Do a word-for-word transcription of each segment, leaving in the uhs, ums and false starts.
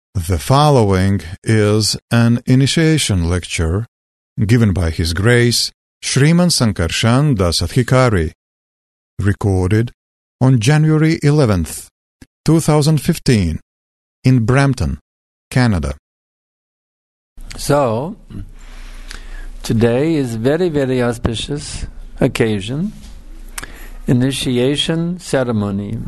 The following is an initiation lecture given by His Grace Shriman Sankarshan Das Adhikari, recorded on January eleventh, twenty fifteen, in Brampton, Canada. So, today is very, very auspicious occasion, initiation ceremony.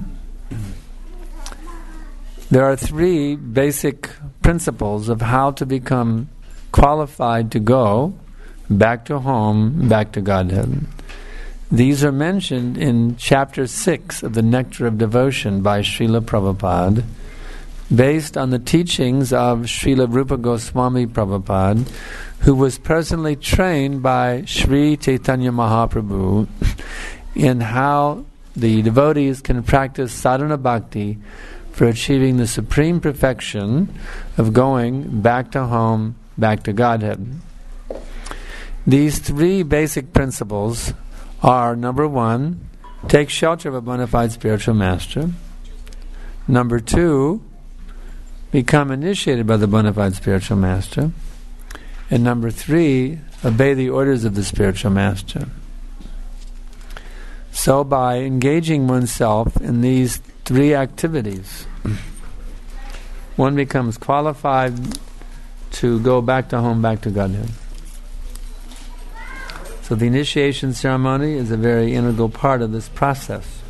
There are three basic principles of how to become qualified to go back to home, back to Godhead. These are mentioned in chapter six of the Nectar of Devotion by Srila Prabhupada, based on the teachings of Srila Rupa Goswami Prabhupada, who was personally trained by Sri Chaitanya Mahaprabhu in how the devotees can practice sadhana bhakti for achieving the supreme perfection of going back to home, back to Godhead. These three basic principles are, number one, take shelter of a bona fide spiritual master. Number two, become initiated by the bona fide spiritual master. And number three, obey the orders of the spiritual master. So by engaging oneself in these three activities, one becomes qualified to go back to home, back to Godhead. So the initiation ceremony is a very integral part of this process.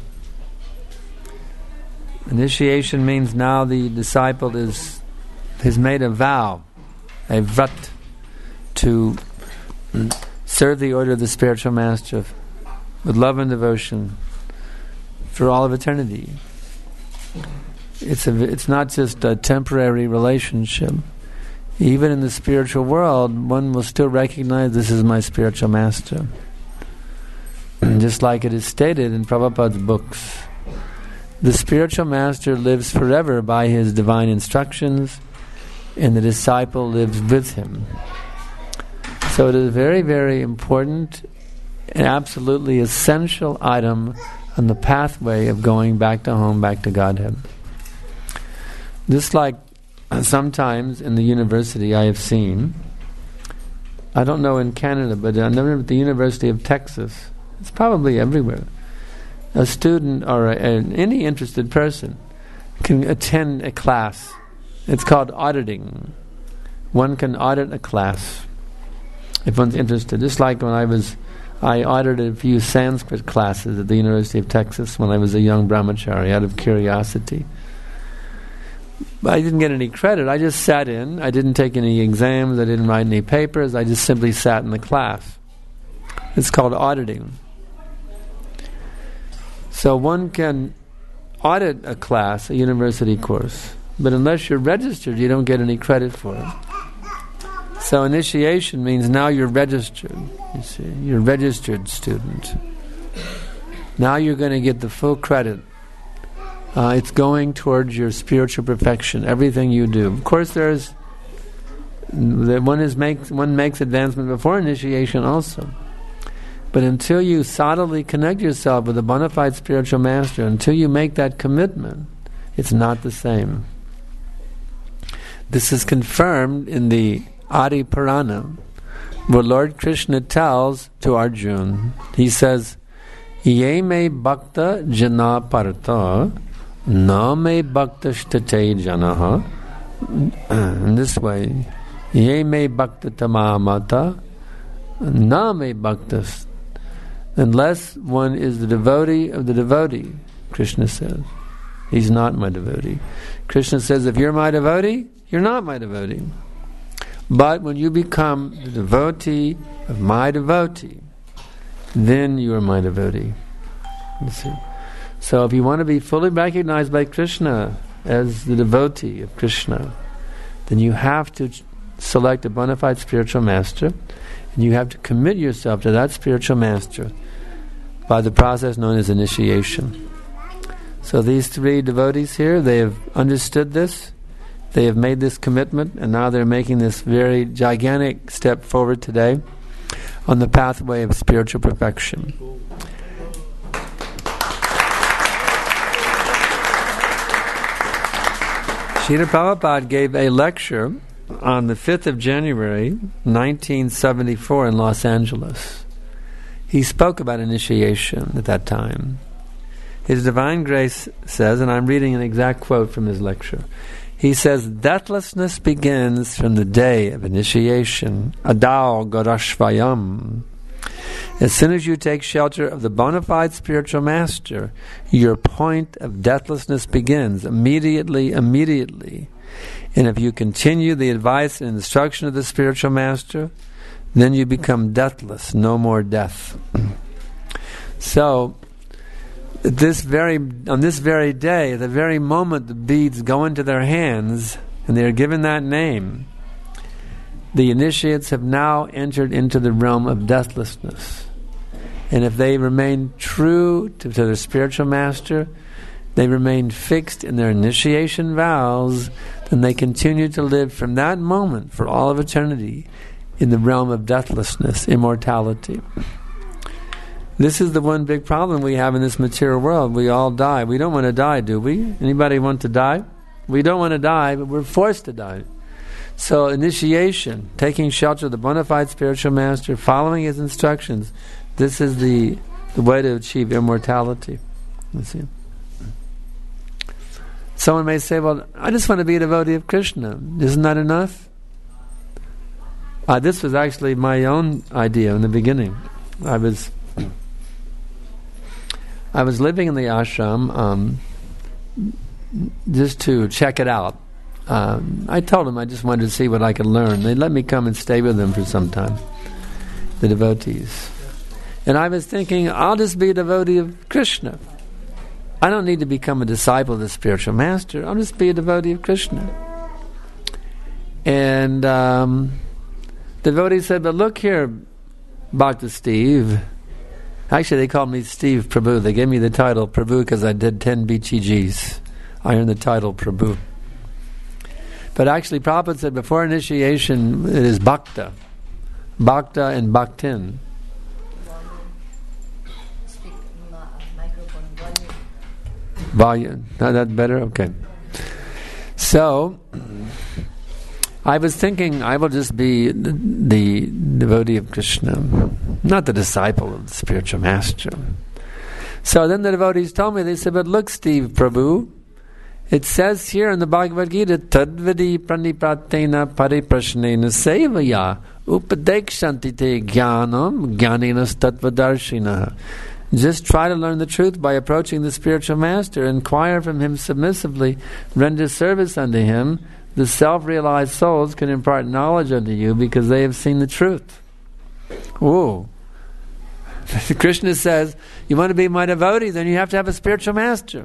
Initiation means now the disciple is has made a vow, a vrat, to serve the order of the spiritual master with love and devotion for all of eternity. It's a, it's not just a temporary relationship. Even in the spiritual world, one will still recognize this is my spiritual master. Just like it is stated in Prabhupada's books, the spiritual master lives forever by his divine instructions, and the disciple lives with him. So it is a very, very important and absolutely essential item on the pathway of going back to home, back to Godhead. Just like sometimes in the university I have seen, I don't know in Canada, but I know at the University of Texas, it's probably everywhere, a student or a, a, any interested person can attend a class. It's called auditing. One can audit a class if one's interested. Just like when I was, I audited a few Sanskrit classes at the University of Texas when I was a young brahmachari out of curiosity. But I didn't get any credit. I just sat in. I didn't take any exams. I didn't write any papers. I just simply sat in the class. It's called auditing. So one can audit a class, a university course, but unless you're registered, you don't get any credit for it. So initiation means now you're registered. You see, you're a registered student. Now you're going to get the full credit. Uh, it's going towards your spiritual perfection. Everything you do. Of course, there's the one is makes one makes advancement before initiation also. But until you solidly connect yourself with a bona fide spiritual master, until you make that commitment, it's not the same. This is confirmed in the Adi Purana, where Lord Krishna tells to Arjuna, he says, Ye me bhakta jana parta, na me bhakta shtate janaha. In this way, Ye me bhakta tamamata, na me bhakta. Unless one is the devotee of the devotee, Krishna says, he's not my devotee. Krishna says, if you're my devotee, you're not my devotee. But when you become the devotee of my devotee, then you are my devotee. You see? So if you want to be fully recognized by Krishna as the devotee of Krishna, then you have to ch- select a bona fide spiritual master, and you have to commit yourself to that spiritual master by the process known as initiation. So these three devotees here, they have understood this, they have made this commitment, and now they're making this very gigantic step forward today on the pathway of spiritual perfection. Srila Prabhupada gave a lecture on the fifth of January, nineteen seventy-four in Los Angeles. He spoke about initiation at that time. His Divine Grace says, and I'm reading an exact quote from his lecture, he says, "Deathlessness begins from the day of initiation, Adao Gorashvayam. As soon as you take shelter of the bona fide spiritual master, your point of deathlessness begins immediately, immediately. And if you continue the advice and instruction of the spiritual master, then you become deathless, no more death." So, this very on this very day, the very moment the beads go into their hands, and they are given that name, the initiates have now entered into the realm of deathlessness. And if they remain true to, to their spiritual master, they remain fixed in their initiation vows, then they continue to live from that moment for all of eternity in the realm of deathlessness, immortality. This is the one big problem we have in this material world. We all die. We don't want to die, do we? Anybody want to die? We don't want to die, but we're forced to die. So initiation, taking shelter of the bona fide spiritual master, following his instructions, this is the, the way to achieve immortality. You see? Someone may say, well, I just want to be a devotee of Krishna. Isn't that enough? Uh, this was actually my own idea in the beginning. I was I was living in the ashram um, just to check it out. Um, I told them I just wanted to see what I could learn. They let me come and stay with them for some time, the devotees. And I was thinking, I'll just be a devotee of Krishna. I don't need to become a disciple of the spiritual master. I'll just be a devotee of Krishna. And um, the devotee said, but look here, Bhakta Steve. Actually, they called me Steve Prabhu. They gave me the title Prabhu because I did ten B T Gs. I earned the title Prabhu. But actually, Prabhupada said before initiation, it is Bhakta. Bhakta and Bhaktin. Volume. Now that better? Okay. So, I was thinking I will just be the, the devotee of Krishna, not the disciple of the spiritual master. So then the devotees told me, they said, but look, Steve Prabhu, it says here in the Bhagavad Gita, Tadvadi pranipratena pariprashnena sevaya upadekshanti te jnanam jnaninas tattvadarshina. Just try to learn the truth by approaching the spiritual master, inquire from him submissively, render service unto him. The self-realized souls can impart knowledge unto you because they have seen the truth. Whoa. Krishna says, you want to be my devotee, then you have to have a spiritual master.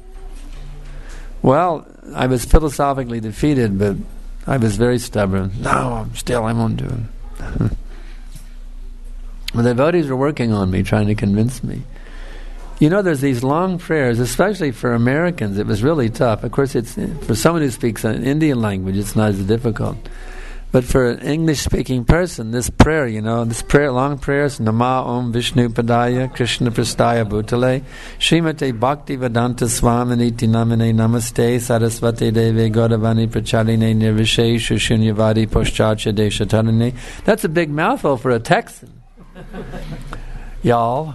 Well, I was philosophically defeated, but I was very stubborn. No, still I won't do it. Well, the devotees were working on me, trying to convince me. You know, there's these long prayers, especially for Americans. It was really tough. Of course, it's for someone who speaks an Indian language, it's not as difficult. But for an English-speaking person, this prayer, you know, this prayer, long prayers, Nama Om Vishnu Padaya Krishna Prastaya Bhutale Srimate Bhakti Vedanta Swaminiti Namane Namaste Sarasvati Deve Gaudavani Prachaline Nirvishe Shushunyavadi Poshchacha Deshatarane. That's a big mouthful for a Texan. Y'all.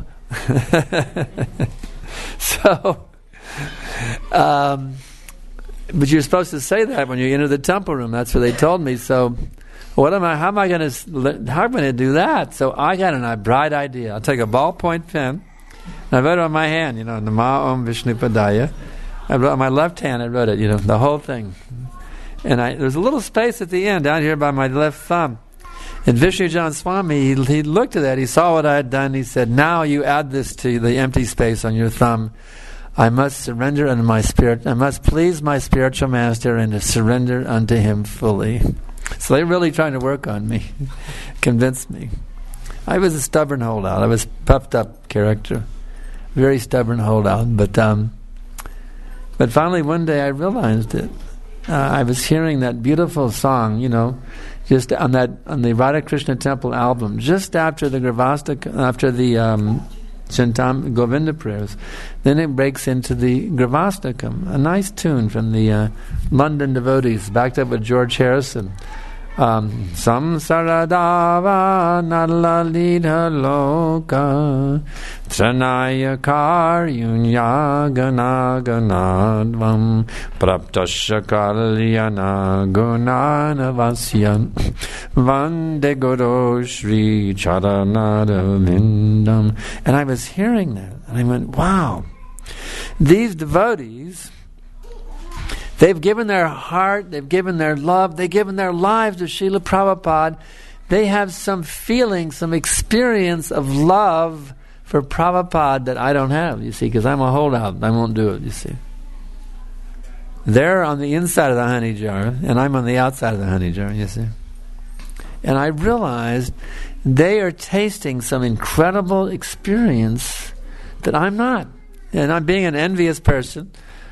so, um, but you're supposed to say that when you enter the temple room. That's what they told me. So, what am I? How am I going to? How am I going to do that? So I got a bright idea. I'll take a ballpoint pen, and I wrote it on my hand. You know, Nama Om Vishnu Padaya. I wrote on my left hand. I wrote it. You know, the whole thing. And I, there's a little space at the end down here by my left thumb. And Vishnu Jan Swami, he, he looked at that, he saw what I had done, he said, now you add this to the empty space on your thumb. I must surrender unto my spirit, I must please my spiritual master and to surrender unto him fully. So they were really trying to work on me, convince me. I was a stubborn holdout, I was puffed up character, very stubborn holdout, but um, but finally one day I realized it. Uh, I was hearing that beautiful song, you know, just on that on the Radha Krishna Temple album, just after the Gravasta, after the um, Chintam Govinda prayers. Then it breaks into the Gravastakam, a nice tune from the uh, London devotees, backed up with George Harrison. Um, Samsaradava Nalalita Loka Tranaya Karyunya Ganaganadvam Praptasya Kalyana Gunanavasyan Vande Guru Shri Charanadavindam. And I was hearing that, and I went, wow, these devotees, they've given their heart, they've given their love, they've given their lives to Srila Prabhupada. They have some feeling, some experience of love for Prabhupada that I don't have, you see, because I'm a holdout. I won't do it, you see. They're on the inside of the honey jar, and I'm on the outside of the honey jar, you see. And I realized they are tasting some incredible experience that I'm not. And I'm being an envious person.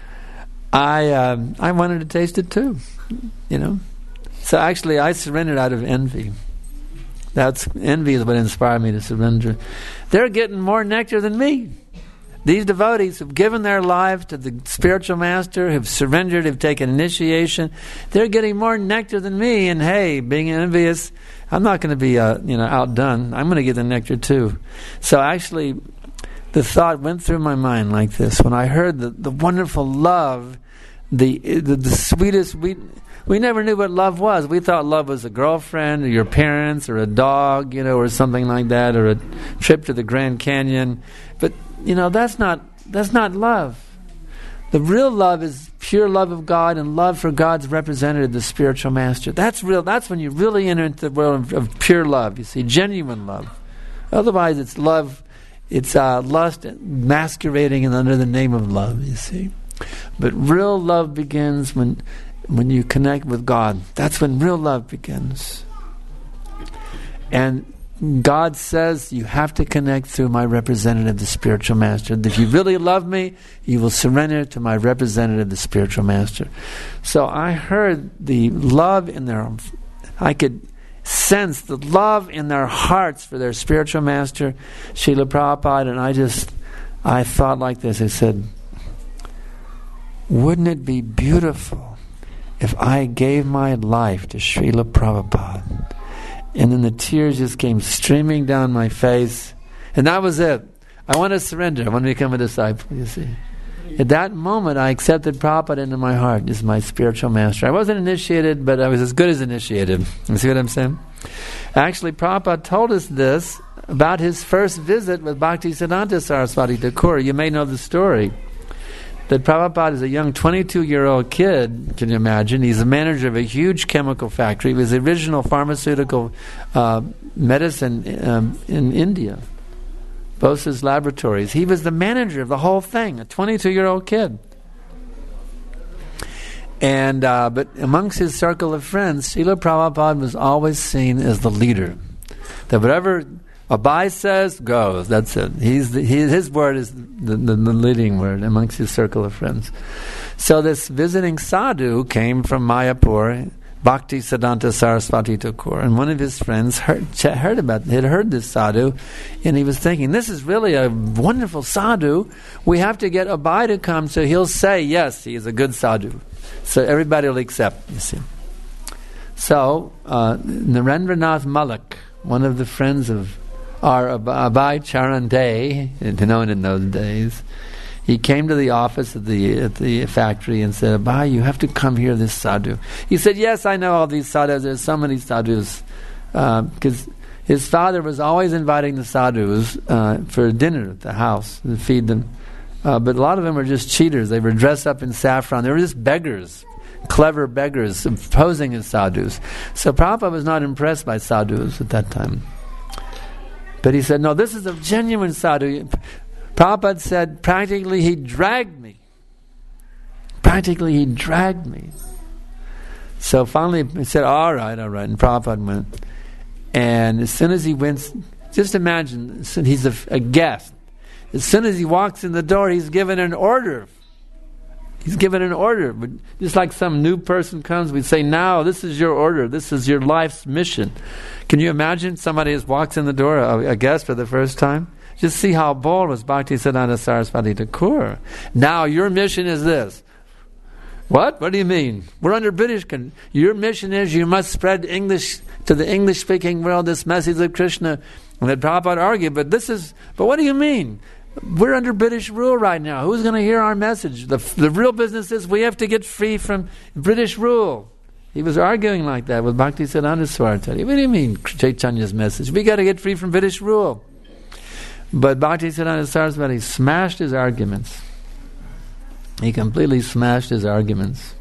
I um, I wanted to taste it too, you know. So actually, I surrendered out of envy. That's envy is what inspired me to surrender. They're getting more nectar than me. These devotees have given their life to the spiritual master, have surrendered, have taken initiation. They're getting more nectar than me. And hey, being envious, I'm not going to be uh, you know outdone. I'm going to get the nectar too. So actually, the thought went through my mind like this when I heard the, the wonderful love, the, the the sweetest. We we never knew what love was. We thought love was a girlfriend, or your parents, or a dog, you know, or something like that, or a trip to the Grand Canyon. But you know, that's not that's not love. The real love is pure love of God and love for God's representative, the spiritual master. That's real. That's when you really enter into the world of, of pure love. You see, genuine love. Otherwise, it's love. It's uh, lust masquerading under the name of love, you see. But real love begins when when you connect with God. That's when real love begins. And God says you have to connect through my representative, the spiritual master. If you really love me, you will surrender to my representative, the spiritual master. So I heard the love in their... I could... sense the love in their hearts for their spiritual master, Srila Prabhupada, and I just, I thought like this. I said, wouldn't it be beautiful if I gave my life to Srila Prabhupada? And then the tears just came streaming down my face, and that was it. I want to surrender. I want to become a disciple, you see. At that moment, I accepted Prabhupada into my heart as my spiritual master. I wasn't initiated, but I was as good as initiated. You see what I'm saying? Actually, Prabhupada told us this about his first visit with Bhaktisiddhanta Saraswati Thakur. You may know the story. That Prabhupada is a young twenty-two-year-old kid, can you imagine? He's the manager of a huge chemical factory. He was the original pharmaceutical uh, medicine um, in India. Bosa's Laboratories. He was the manager of the whole thing, a twenty-two-year-old kid. And uh, but amongst his circle of friends, Srila Prabhupada was always seen as the leader. That whatever Abai says, goes. That's it. He's the, he, his word is the, the, the leading word amongst his circle of friends. So this visiting sadhu came from Mayapur, Bhaktisiddhanta Saraswati Thakur, and one of his friends heard, heard about had heard this sadhu, and he was thinking, this is really a wonderful sadhu. We have to get Abai to come, so he'll say, yes, he is a good sadhu. So everybody will accept, you see. So uh, Narendranath Malik, one of the friends of our Abai Charan Day, known in those days, he came to the office at the at the factory and said, Abai, you have to come here, this sadhu. He said, yes, I know all these sadhus. There's so many sadhus. Because uh, his father was always inviting the sadhus uh, for dinner at the house to feed them. Uh, but a lot of them were just cheaters. They were dressed up in saffron. They were just beggars, clever beggars, posing as sadhus. So Prabhupada was not impressed by sadhus at that time. But he said, no, this is a genuine sadhu. Prabhupada said, practically he dragged me. Practically he dragged me. So finally he said, all right, all right. And Prabhupada went. And as soon as he went, just imagine, he's a, a guest. As soon as he walks in the door, he's given an order. He's given an order. But just like some new person comes, we say, now, this is your order. This is your life's mission. Can you imagine somebody just walks in the door, a, a guest for the first time? Just see how bold was Bhaktisiddhanta Saraswati Thakur. Now your mission is this. What? What do you mean? We're under British con- Your mission is you must spread English to the English-speaking world, this message of Krishna. And then Prabhupada argued, but this is, but what do you mean? We're under British rule right now. Who's going to hear our message? The, the real business is we have to get free from British rule. He was arguing like that with Bhaktisiddhanta Saraswati. What do you mean, Chaitanya's message? We got to get free from British rule. But Bhaktisiddhanta Saraswati smashed his arguments. He completely smashed his arguments.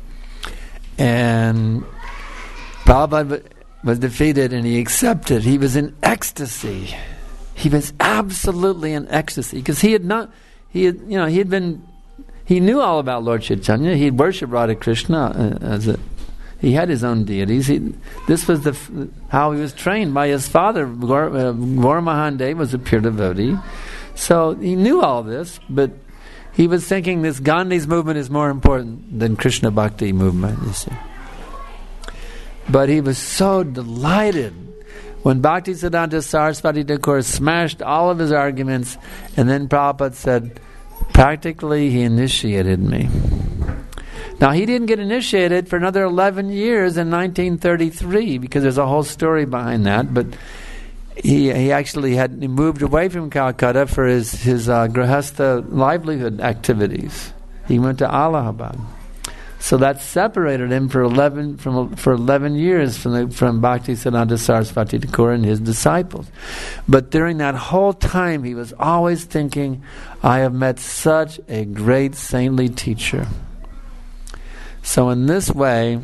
And Prabhupada was defeated and he accepted. He was in ecstasy. He was absolutely in ecstasy because he had not, he had, you know, he had been, he knew all about Lord Chaitanya. He had worshipped Radha Krishna as a, he had his own deities. He, this was the how he was trained by his father. Gaur, uh, Gaur Mahandev was a pure devotee, so he knew all this. But he was thinking this Gandhi's movement is more important than Krishna Bhakti movement. You see, but he was so delighted when Bhaktisiddhanta Saraswati Thakur smashed all of his arguments, and then Prabhupada said, practically he initiated me. Now he didn't get initiated for another eleven years in nineteen thirty-three, because there's a whole story behind that, but he he actually had he moved away from Calcutta for his, his uh, grihastha livelihood activities. He went to Allahabad. So that separated him for eleven from for eleven years from the, from Bhaktisiddhanta Saraswati Thakur and his disciples. But during that whole time, he was always thinking, "I have met such a great saintly teacher." So in this way,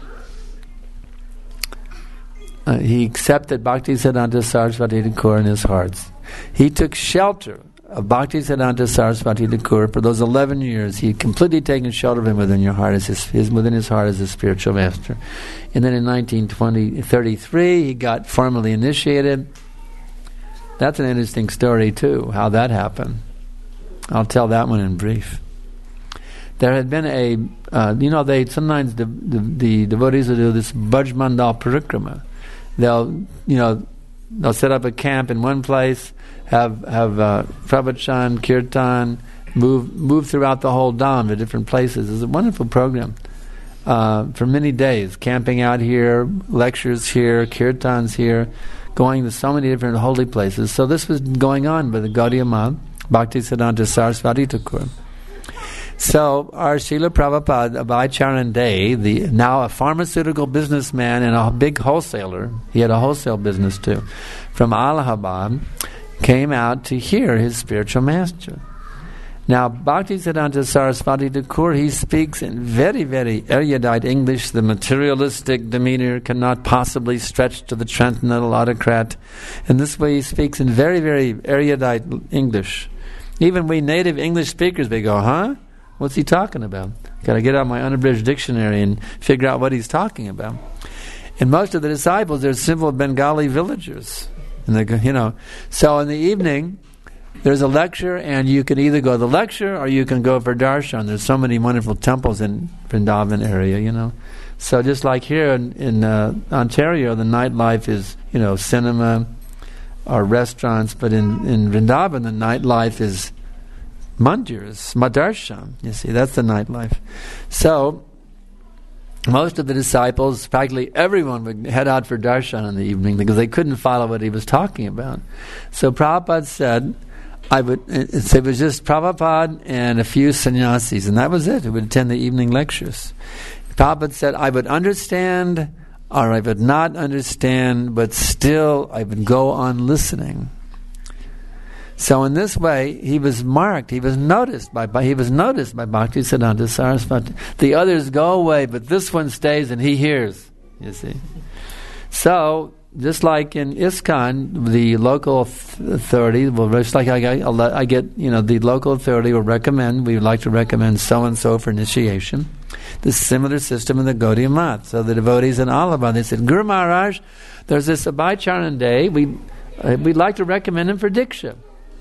uh, he accepted Bhaktisiddhanta Saraswati Thakur in his heart. He took shelter of Bhaktisiddhanta Saraswati Thakur for those eleven years. He had completely taken shelter of him within your heart as his, his within his heart as his spiritual master. And then in nineteen thirty-three, he got formally initiated. That's an interesting story too, how that happened. I'll tell that one in brief. There had been a, uh, you know, they sometimes the, the, the devotees will do this Bhajmandal Parikrama. They'll, you know, they'll set up a camp in one place, have have uh, pravachan, kirtan, move move throughout the whole dham to different places. It's a wonderful program uh, for many days. Camping out here, lectures here, kirtans here, going to so many different holy places. So this was going on by the Gaudiya Math, Bhaktisiddhanta Saraswati Thakur. So our Srila Prabhupada, Abhaycharan Day, the now a pharmaceutical businessman and a big wholesaler, he had a wholesale business too, from Allahabad, came out to hear his spiritual master. Now, Bhaktisiddhanta Saraswati Thakur, he speaks in very, very erudite English. The materialistic demeanor cannot possibly stretch to the transcendental autocrat. And this way he speaks in very, very erudite English. Even we native English speakers, we go, huh? What's he talking about? Got to get out my unabridged dictionary and figure out what he's talking about. And most of the disciples, they're simple Bengali villagers. And they, you know, so in the evening, there's a lecture, and you can either go to the lecture or you can go for darshan. There's so many wonderful temples in Vrindavan area, you know. So just like here in, in uh, Ontario, the nightlife is, you know, cinema or restaurants, but in, in Vrindavan, the nightlife is mandirs, madarshan. You see, that's the nightlife. So most of the disciples, practically everyone, would head out for darshan in the evening because they couldn't follow what he was talking about. So Prabhupada said, I would. It was just Prabhupada and a few sannyasis, and that was it. Who would attend the evening lectures. Prabhupada said, I would understand or I would not understand, but still I would go on listening. So in this way, he was marked, he was noticed by, by he was noticed by Bhaktisiddhanta Saraswati. The others go away, but this one stays and he hears, you see. So, just like in ISKCON, the local authority, well, just like I get, I get, you know, the local authority will recommend, we would like to recommend so-and-so for initiation. The similar system in the Gaudiya Math. So the devotees in Allahabad, they said, Guru Maharaj, there's this Abhaycharan Day, we, uh, we'd like to recommend him for Diksha.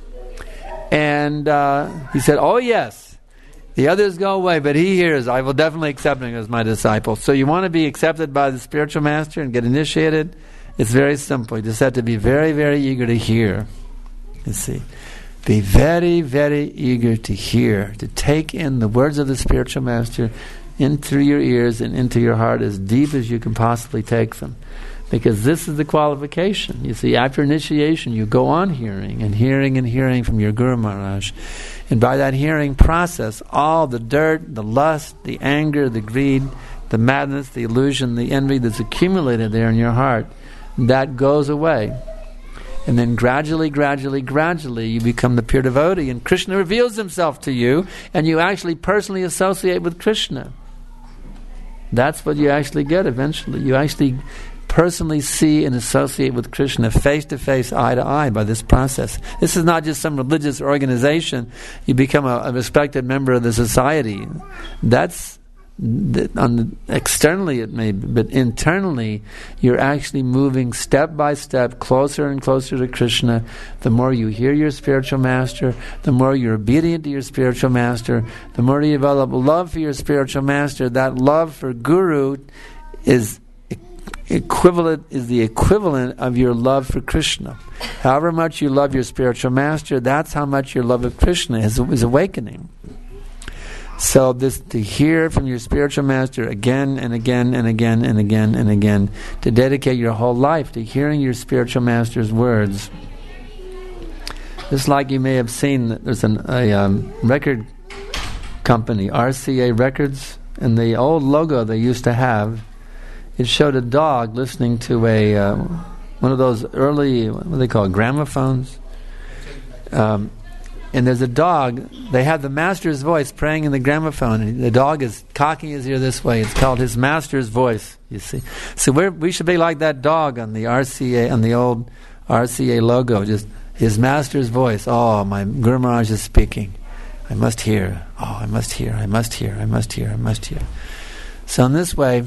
And uh, he said, oh yes, the others go away, but he hears, I will definitely accept him as my disciple. So you want to be accepted by the spiritual master and get initiated? It's very simple. You just have to be very, very eager to hear. You see. Be very, very eager to hear, to take in the words of the spiritual master in through your ears and into your heart as deep as you can possibly take them. Because this is the qualification. You see, after initiation, you go on hearing and hearing and hearing from your Guru Maharaj. And by that hearing process, all the dirt, the lust, the anger, the greed, the madness, the illusion, the envy that's accumulated there in your heart, that goes away. And then gradually, gradually, gradually, you become the pure devotee, and Krishna reveals himself to you, and you actually personally associate with Krishna. That's what you actually get eventually. You actually personally see and associate with Krishna face to face, eye to eye by this process. This is not just some religious organization. You become a, a respected member of the society. That's that on the, externally it may be, but internally you're actually moving step by step closer and closer to Krishna. The more you hear your spiritual master, the more you're obedient to your spiritual master, the more you develop love for your spiritual master. That love for Guru is equivalent is the equivalent of your love for Krishna. However much you love your spiritual master, that's how much your love of Krishna is, is awakening. So this, to hear from your spiritual master again and again and again and again and again, to dedicate your whole life to hearing your spiritual master's words. Just like you may have seen, there's an, a um, record company, R C A Records, and the old logo they used to have, it showed a dog listening to a uh, one of those early, what do they call it, gramophones? Um, and there's a dog, they have the master's voice praying in the gramophone, and the dog is cocking his ear this way. It's called his master's voice, you see. So we're, we should be like that dog on the R C A, on the old R C A logo, just his master's voice. Oh, my Guru Maharaj is speaking. I must hear. Oh, I must hear, I must hear, I must hear, I must hear. So in this way,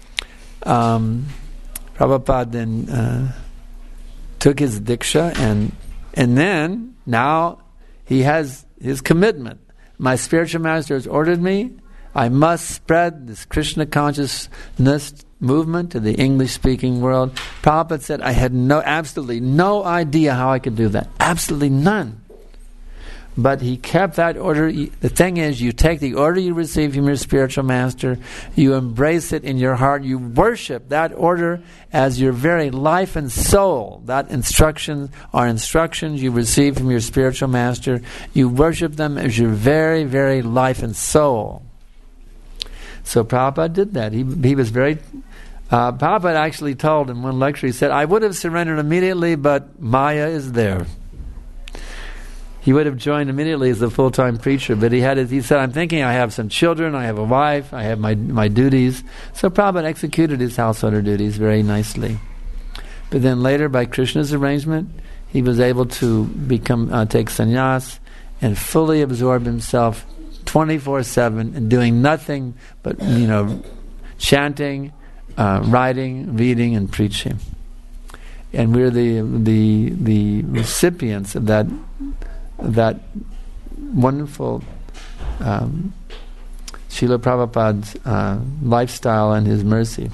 um, Prabhupada then uh, took his diksha, and and then, now, he has his commitment. My spiritual master has ordered me. I must spread this Krishna consciousness movement to the English-speaking world. Prabhupada said, I had no, absolutely no idea how I could do that. Absolutely none. But he kept that order. The thing is, you take the order you receive from your spiritual master, you embrace it in your heart, you worship that order as your very life and soul. That instructions are instructions you receive from your spiritual master. You worship them as your very, very life and soul. So Prabhupada did that. He, he was very... Uh, Prabhupada actually told in one lecture, he said, I would have surrendered immediately, but Maya is there. He would have joined immediately as a full-time preacher, but he had. His, he said, I'm thinking I have some children, I have a wife, I have my my duties. So Prabhupada executed his householder duties very nicely. But then later, by Krishna's arrangement, he was able to become uh, take sannyas and fully absorb himself twenty-four seven and doing nothing but, you know, chanting, uh, writing, reading, and preaching. And we're the the the recipients of that. that wonderful um, Srila Prabhupada's uh, lifestyle and his mercy.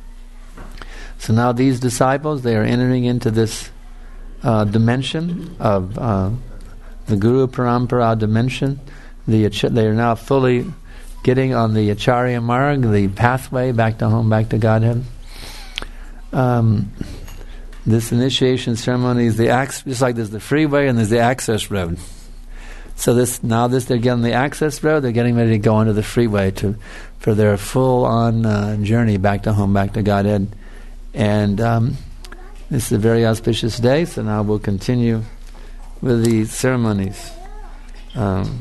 So now these disciples, they are entering into this uh, dimension of uh, the Guru Parampara dimension. The they are now fully getting on the Acharya Marg, the pathway back to home, back to Godhead. Um, This initiation ceremony is the access, just like there's the freeway and there's the access road. So this now this they're getting the access road. They're getting ready to go onto the freeway to for their full-on uh, journey back to home, back to Godhead. And um, this is a very auspicious day. So now we'll continue with the ceremonies. Um,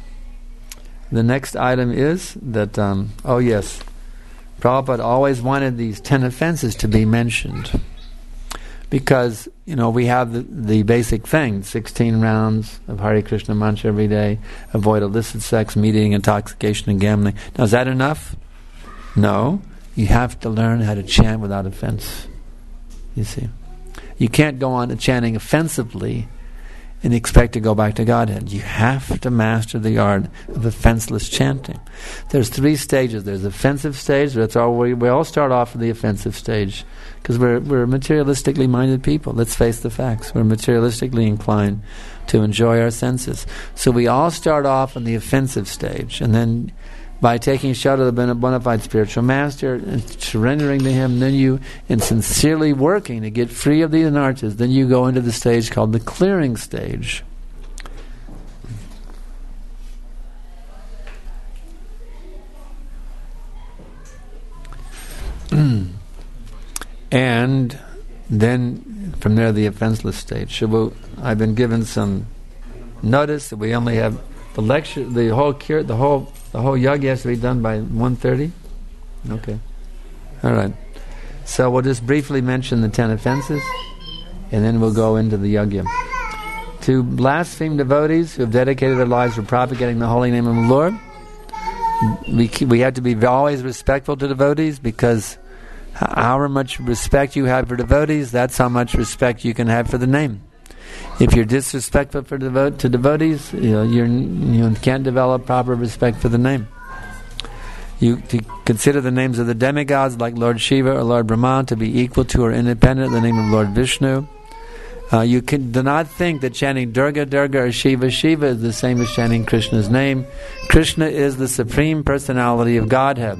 the next item is that um, oh yes, Prabhupada always wanted these ten offenses to be mentioned. Because, you know, we have the, the basic thing, sixteen rounds of Hare Krishna mantra every day, avoid illicit sex, meat eating, intoxication, and gambling. Now, is that enough? No. You have to learn how to chant without offense. You see. You can't go on chanting offensively and expect to go back to Godhead. You have to master the art of offenseless chanting. There's three stages. There's the offensive stage. That's all we, we all start off with the offensive stage because we're we're materialistically minded people. Let's face the facts. We're materialistically inclined to enjoy our senses. So we all start off in the offensive stage, and then by taking shelter of the bona fide spiritual master and surrendering to him, then you, and sincerely working to get free of these anarchas, then you go into the stage called the clearing stage. And then from there the offenseless stage. Shabu, I've been given some notice that we only have the lecture, the whole cure, the whole The whole yajna has to be done by one thirty? Okay. All right. So we'll just briefly mention the ten offenses, and then we'll go into the yajna. To blaspheme devotees who have dedicated their lives for propagating the holy name of the Lord, we we have to be always respectful to devotees, because however much respect you have for devotees, that's how much respect you can have for the name. If you're disrespectful for devo- to devotees, you know, you're, you can't develop proper respect for the name. You to consider the names of the demigods like Lord Shiva or Lord Brahma to be equal to or independent of the name of Lord Vishnu. Uh, you can, do not think that chanting Durga, Durga or Shiva, Shiva is the same as chanting Krishna's name. Krishna is the Supreme Personality of Godhead.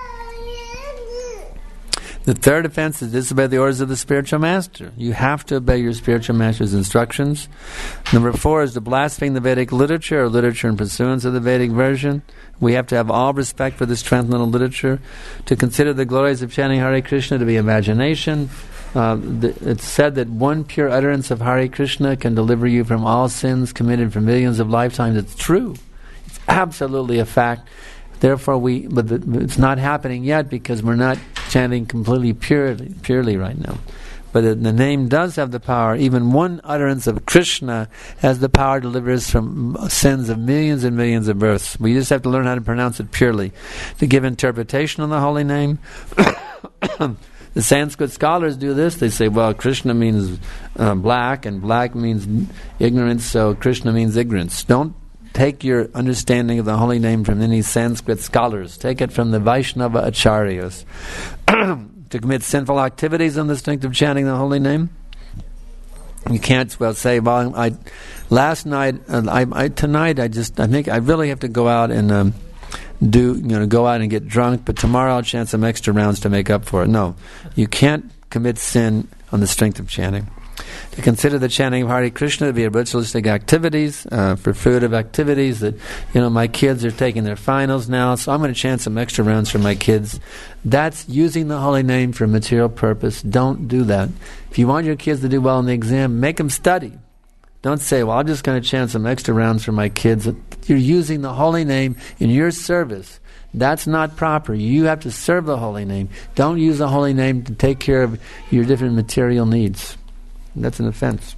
The third offense is disobey the orders of the spiritual master. You have to obey your spiritual master's instructions. Number four is to blaspheme the Vedic literature or literature in pursuance of the Vedic version. We have to have all respect for this transcendental literature. To consider the glories of chanting Hare Krishna to be imagination. Uh, the, it's said that one pure utterance of Hare Krishna can deliver you from all sins committed for millions of lifetimes. It's true. It's absolutely a fact. Therefore, we, but the, it's not happening yet because we're not chanting completely purely, purely right now. But the, the name does have the power. Even one utterance of Krishna has the power to deliver us from sins of millions and millions of births. We just have to learn how to pronounce it purely. To give interpretation on the holy name, the Sanskrit scholars do this. They say, well, Krishna means uh, black, and black means ignorance, so Krishna means ignorance. Don't take your understanding of the holy name from any Sanskrit scholars. Take it from the Vaishnava acharyas. To commit sinful activities on the strength of chanting the holy name, you can't well say, well, I last night, uh, I, I tonight, I just, I think I really have to go out and um, do, you know, go out and get drunk, but tomorrow I'll chant some extra rounds to make up for it. No, you can't commit sin on the strength of chanting. To consider the chanting of Hare Krishna to be ritualistic activities, uh, for fruitive activities, that, you know, my kids are taking their finals now, so I'm going to chant some extra rounds for my kids. That's using the holy name for a material purpose. Don't do that. If you want your kids to do well in the exam, make them study. Don't say, well, I'm just going to chant some extra rounds for my kids. You're using the holy name in your service. That's not proper. You have to serve the holy name. Don't use the holy name to take care of your different material needs. That's an offense.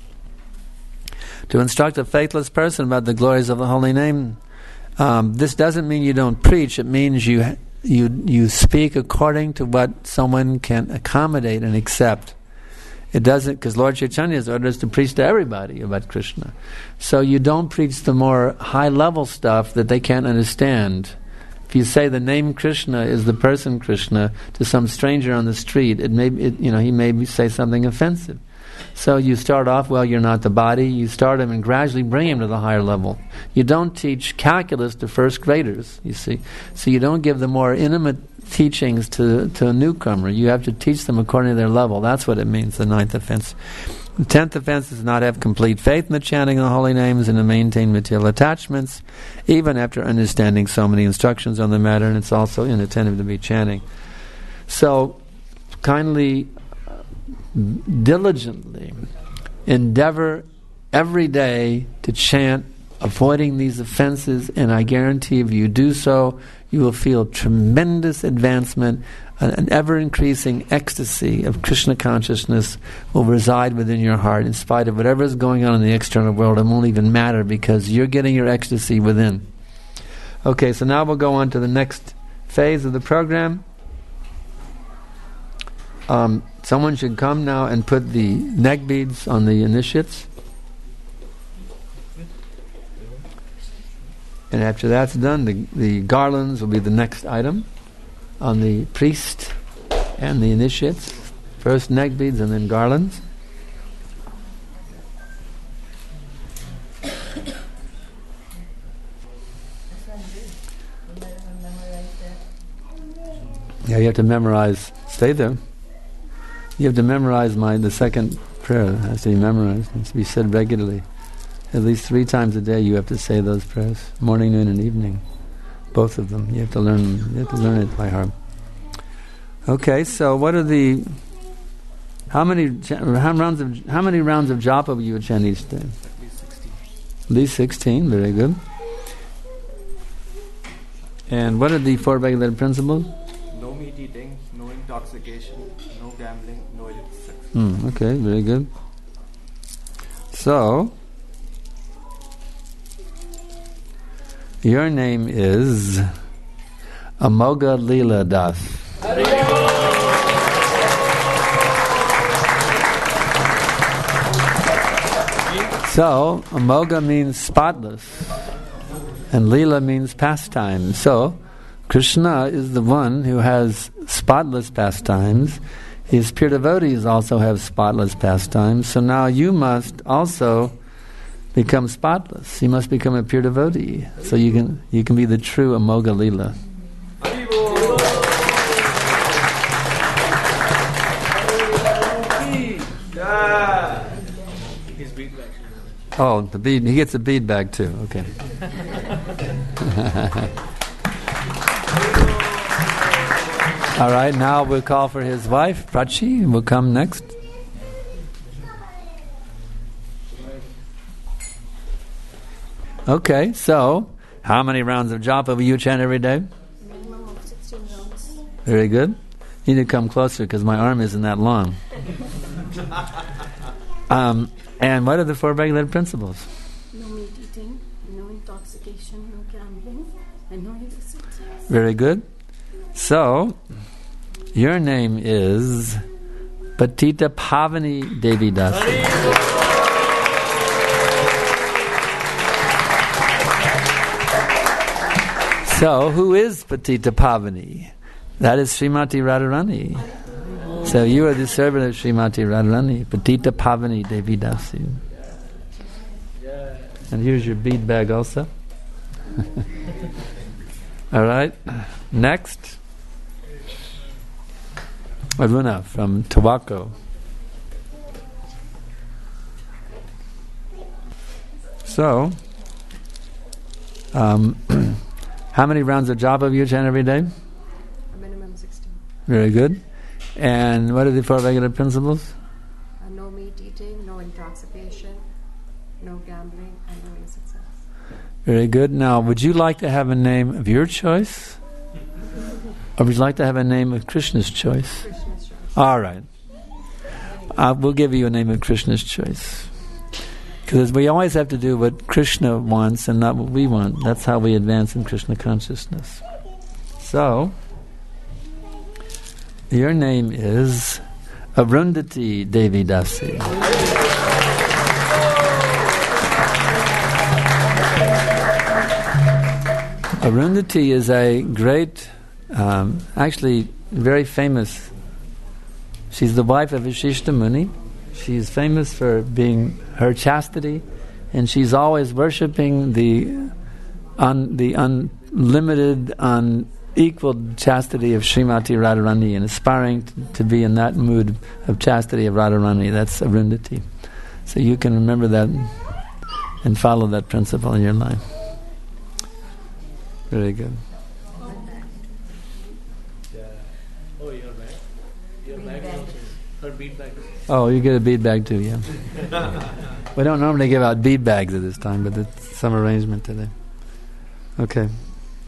To instruct a faithless person about the glories of the holy name, um, this doesn't mean you don't preach. It means you you you speak according to what someone can accommodate and accept. It doesn't, because Lord Chaitanya's order is to preach to everybody about Krishna. So you don't preach the more high-level stuff that they can't understand. If you say the name Krishna is the person Krishna to some stranger on the street, it may it, you know he may say something offensive. So you start off, well, you're not the body. You start him and gradually bring him to the higher level. You don't teach calculus to first graders, you see. So you don't give the more intimate teachings to, to a newcomer. You have to teach them according to their level. That's what it means, the ninth offense. The tenth offense is to not have complete faith in the chanting of the holy names and to maintain material attachments, even after understanding so many instructions on the matter, and it's also inattentive to be chanting. So, kindly, diligently endeavor every day to chant, avoiding these offenses, and I guarantee if you do so, you will feel tremendous advancement. An ever-increasing ecstasy of Krishna consciousness will reside within your heart in spite of whatever is going on in the external world. It won't even matter because you're getting your ecstasy within. Okay, so now we'll go on to the next phase of the program. Um, someone should come now and put the neck beads on the initiates. And after that's done, the, the garlands will be the next item on the priest and the initiates. First neck beads and then garlands. Yeah, you have to memorize. Stay there. You have to memorize my the second prayer. It has to be memorized. It has to be said regularly. At least three times a day you have to say those prayers. Morning, noon, and evening. Both of them. You have to learn you have to learn it by heart. Okay, so what are the how many how rounds of how many rounds of japa will you chant each day? At least sixteen. At least sixteen, very good. And what are the four regulated principles? No meat eating, no intoxication, no gambling, no illicit sex. Mm, okay, very good. So, your name is Amoga Leela Das. So, Amoga means spotless, and Leela means pastime. So, Krishna is the one who has spotless pastimes. His pure devotees also have spotless pastimes. So now you must also become spotless. You must become a pure devotee. So you can you can be the true Amoga Leela. Oh, the bead. He gets a bead bag too. Okay. All right, now we'll call for his wife, Prachi, will come next. Okay, so how many rounds of japa will you chant every day? Minimum of sixteen rounds. Very good. You need to come closer because my arm isn't that long. Um, and what are the four regulated principles? No meat eating, no intoxication, no gambling, and no illicit sex. Very good. So, your name is Patita Pavani Devi Dasi. So, who is Patita Pavani? That is Srimati Radharani. So, you are the servant of Srimati Radharani, Patita Pavani Devi Dasi. And here's your bead bag also. All right. Next. Aruna from Tobacco. So, um, how many rounds of japa do you chant every day? A minimum sixteen. Very good. And what are the four regular principles? Uh, no meat eating, no intoxication, no gambling, and no illicit sex. Very good. Now, would you like to have a name of your choice? Or would you like to have a name of Krishna's choice? Krishna's choice. All right. Uh, we'll give you a name of Krishna's choice. Because we always have to do what Krishna wants and not what we want. That's how we advance in Krishna consciousness. So, your name is Arundhati Devi Dasi. Arundhati is a great, um, actually very famous. She's the wife of Vashishta Muni. She's famous for being her chastity, and she's always worshipping the un, the unlimited, unequaled chastity of Srimati Radharani and aspiring to, to be in that mood of chastity of Radharani. That's Arundhati. So you can remember that and follow that principle in your life. Very good. Oh, you're right. Your bag also. Her bead bag. Oh, you get a bead bag too, yeah. We don't normally give out bead bags at this time, but it's some arrangement today. Okay.